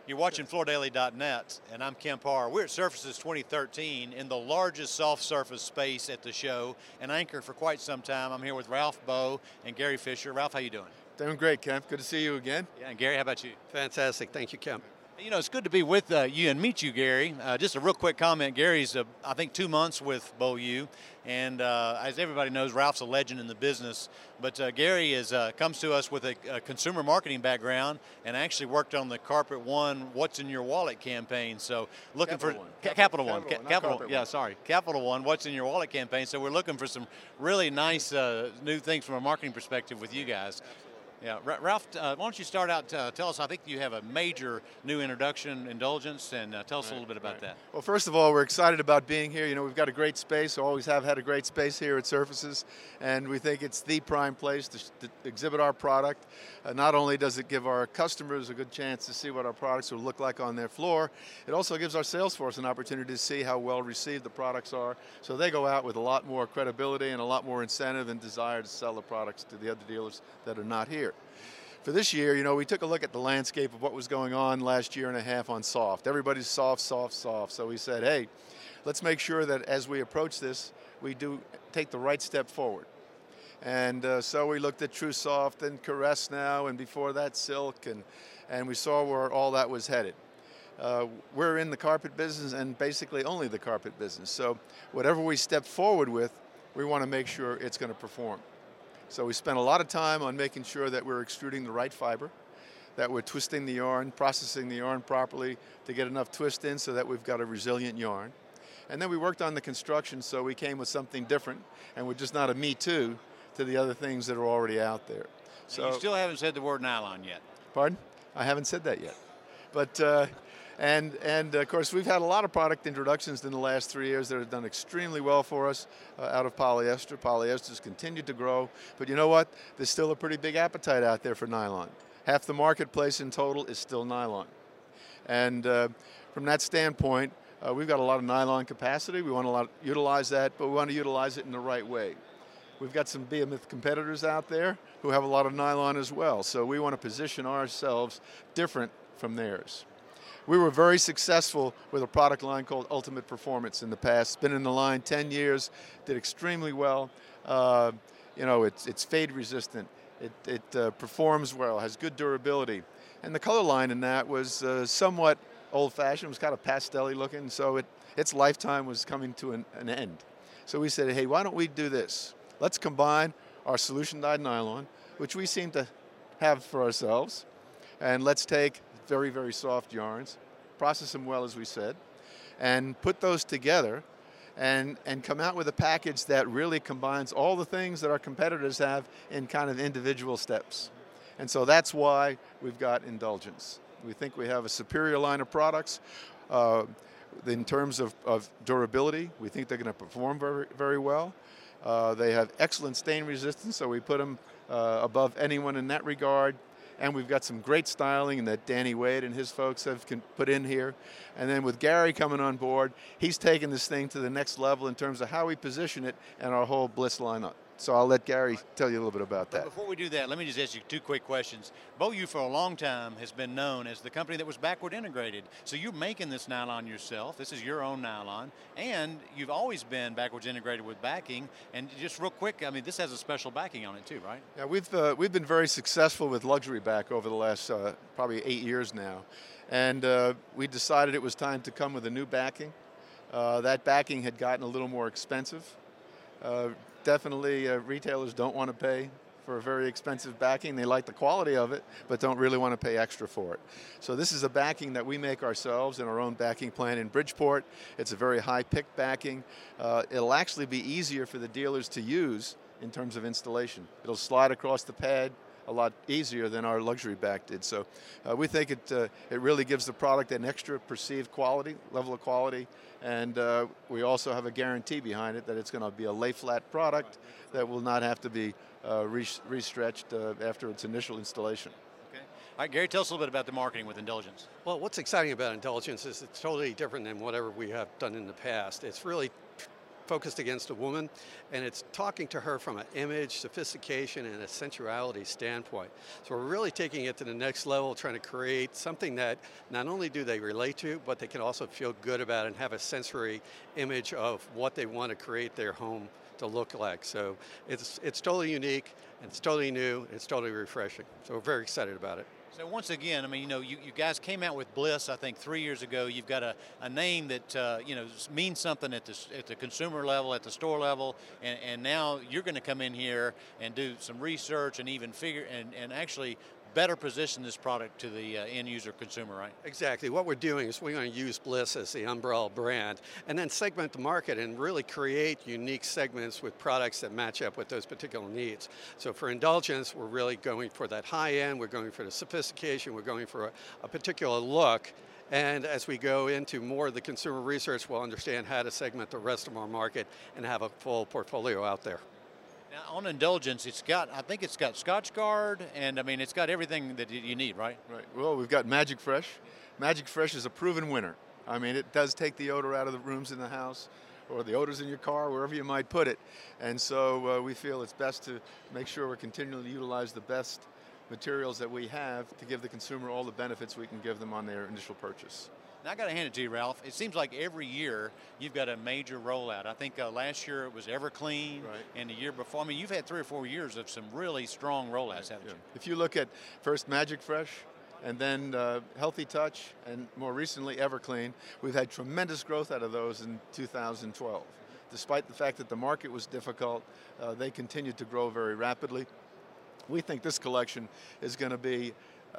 You're watching FloorDaily.net, and I'm Kemp Harr. We're at Surfaces 2013 in the largest soft surface space at the show, and anchored for quite some time. I'm here with Ralph Bowe and Gary Fisher. Ralph, how you doing? Doing great, Kemp. Good to see you again. Yeah, and Gary, how about you? Fantastic. Thank you, Kemp. You know, it's good to be with you and meet you, Gary. Just a real quick comment. Gary's, I think, 2 months with BoeU, and as everybody knows, Ralph's a legend in the business. But Gary comes to us with a consumer marketing background and actually worked on the Carpet One What's in Your Wallet campaign. So looking Capital for One. Capital One. Capital One What's in Your Wallet campaign. So we're looking for some really nice new things from a marketing perspective with you guys. Yeah, Ralph, why don't you start out, tell us, I think you have a major new introduction, Indulgence, and tell us a little bit about that. Well, first of all, we're excited about being here. You know, we've got a great space, always have had a great space here at Surfaces, and we think it's the prime place to exhibit our product. Not only does it give our customers a good chance to see what our products will look like on their floor, it also gives our sales force an opportunity to see how well received the products are, so they go out with a lot more credibility and a lot more incentive and desire to sell the products to the other dealers that are not here. For this year, you know, we took a look at the landscape of what was going on last year and a half on soft. Everybody's soft, soft, soft. So we said, hey, let's make sure that as we approach this, we do take the right step forward. And so we looked at True Soft and Caress now, and before that Silk, and we saw where all that was headed. We're in the carpet business and basically only the carpet business. So whatever we step forward with, we want to make sure it's going to perform. So we spent a lot of time on making sure that we're extruding the right fiber, that we're twisting the yarn, processing the yarn properly to get enough twist in so that we've got a resilient yarn. And then we worked on the construction, so we came with something different, and we're just not a me too to the other things that are already out there. So you still haven't said the word nylon yet. Pardon? I haven't said that yet. But and of course, we've had a lot of product introductions in the last 3 years that have done extremely well for us out of polyester. Polyester's continued to grow, but you know what? There's still a pretty big appetite out there for nylon. Half the marketplace in total is still nylon. And from that standpoint, we've got a lot of nylon capacity. We want to utilize that, but we want to utilize it in the right way. We've got some behemoth competitors out there who have a lot of nylon as well, so we want to position ourselves different from theirs. We were very successful with a product line called Ultimate Performance in the past. It's been in the line 10 years, did extremely well. You know, it's fade resistant. It performs well, has good durability. And the color line in that was somewhat old-fashioned. It was kind of pastel-y looking, so its lifetime was coming to an end. So we said, hey, why don't we do this? Let's combine our solution-dyed nylon, which we seem to have for ourselves, and let's take very, very soft yarns, process them well, as we said, and put those together and come out with a package that really combines all the things that our competitors have in kind of individual steps. And so that's why we've got Indulgence. We think we have a superior line of products. In terms of durability, we think they're going to perform very, very well. They have excellent stain resistance, so we put them above anyone in that regard. And we've got some great styling that Danny Wade and his folks have put in here. And then with Gary coming on board, he's taken this thing to the next level in terms of how we position it and our whole Bliss lineup. So I'll let Gary tell you a little bit about that. Before we do that, let me just ask you 2 quick questions. BoeU for a long time has been known as the company that was backward integrated. So you're making this nylon yourself. This is your own nylon. And you've always been backwards integrated with backing. And just real quick, I mean, this has a special backing on it too, right? Yeah, we've been very successful with luxury back over the last probably 8 years now. And we decided it was time to come with a new backing. That backing had gotten a little more expensive. Definitely retailers don't want to pay for a very expensive backing. They like the quality of it, but don't really want to pay extra for it. So this is a backing that we make ourselves in our own backing plant in Bridgeport. It's a very high-pick backing. It'll actually be easier for the dealers to use in terms of installation. It'll slide across the pad a lot easier than our luxury back did. So we think it really gives the product an extra perceived level of quality, and we also have a guarantee behind it that it's going to be a lay-flat product that will not have to be restretched after its initial installation. Okay. All right, Gary, tell us a little bit about the marketing with Indulgence. Well, what's exciting about Indulgence is it's totally different than whatever we have done in the past. It's really focused against a woman, and it's talking to her from an image, sophistication, and a sensuality standpoint. So we're really taking it to the next level, trying to create something that not only do they relate to, but they can also feel good about and have a sensory image of what they want to create their home to look like. So it's totally unique, and it's totally new, and it's totally refreshing. So we're very excited about it. So once again, I mean, you know, you guys came out with Bliss, I think 3 years ago. You've got a name that, you know, means something at the consumer level, at the store level, and now you're going to come in here and do some research and even figure, and actually better position this product to the end user consumer, right? Exactly. What we're doing is we're going to use Bliss as the umbrella brand and then segment the market and really create unique segments with products that match up with those particular needs. So for indulgence, we're really going for that high end, we're going for the sophistication, we're going for a particular look. And as we go into more of the consumer research, we'll understand how to segment the rest of our market and have a full portfolio out there. Now, on indulgence, I think it's got Scotchgard, and I mean, it's got everything that you need, right? Right. Well, we've got Magic Fresh. Magic Fresh is a proven winner. I mean, it does take the odor out of the rooms in the house, or the odors in your car, wherever you might put it. And so we feel it's best to make sure we're continuing to utilize the best materials that we have to give the consumer all the benefits we can give them on their initial purchase. Now, I got to hand it to you, Ralph. It seems like every year you've got a major rollout. I think last year it was Everclean, right, and the year before, I mean, you've had 3 or 4 years of some really strong rollouts, haven't you? If you look at first Magic Fresh, and then Healthy Touch, and more recently Everclean, we've had tremendous growth out of those in 2012. Despite the fact that the market was difficult, they continued to grow very rapidly. We think this collection is going to be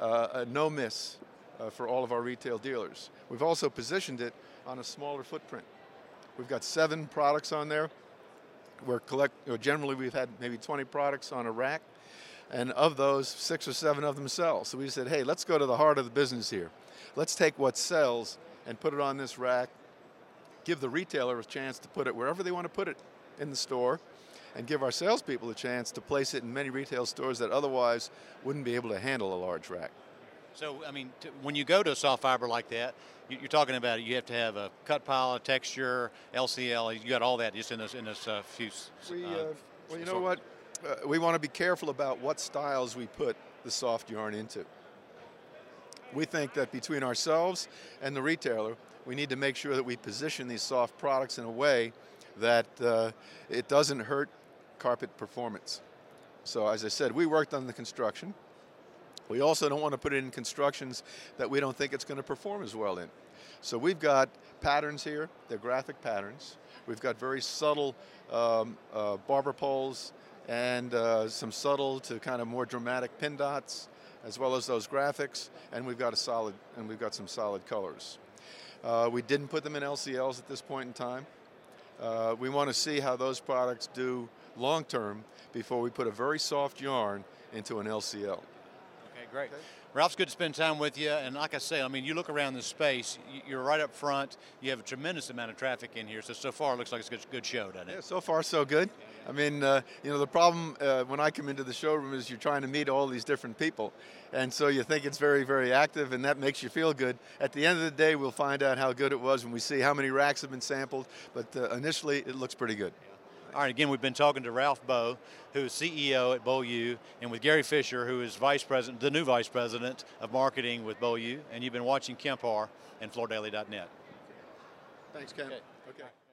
a no miss for all of our retail dealers. We've also positioned it on a smaller footprint. We've got 7 products on there. Generally we've had maybe 20 products on a rack, and of those, 6 or 7 of them sell. So we said, hey, let's go to the heart of the business here. Let's take what sells and put it on this rack, give the retailer a chance to put it wherever they want to put it in the store, and give our salespeople a chance to place it in many retail stores that otherwise wouldn't be able to handle a large rack. So, I mean, when you go to a soft fiber like that, you're talking about you have to have a cut pile, a texture, LCL. You got all that just in this few. Well, you know what? We want to be careful about what styles we put the soft yarn into. We think that between ourselves and the retailer, we need to make sure that we position these soft products in a way that it doesn't hurt carpet performance. So, as I said, we worked on the construction. We also don't want to put it in constructions that we don't think it's going to perform as well in. So we've got patterns here. They're graphic patterns. We've got very subtle barber poles and some subtle to kind of more dramatic pin dots, as well as those graphics. And we've got some solid colors. We didn't put them in LCLs at this point in time. We want to see how those products do long term before we put a very soft yarn into an LCL. Great. Okay. Ralph, it's good to spend time with you. And like I say, I mean, you look around this space, you're right up front. You have a tremendous amount of traffic in here. So far, it looks like it's a good show, doesn't it? Yeah, so far, so good. I mean, you know, the problem when I come into the showroom is you're trying to meet all these different people. And so you think it's very, very active, and that makes you feel good. At the end of the day, we'll find out how good it was when we see how many racks have been sampled. But initially, it looks pretty good. All right, again, we've been talking to Ralph Bowe, who is CEO at Beaulieu, and with Gary Fisher, who is the new Vice President of Marketing with Beaulieu, and you've been watching Kemp Harr and FloorDaily.net. Thanks, Ken. Okay.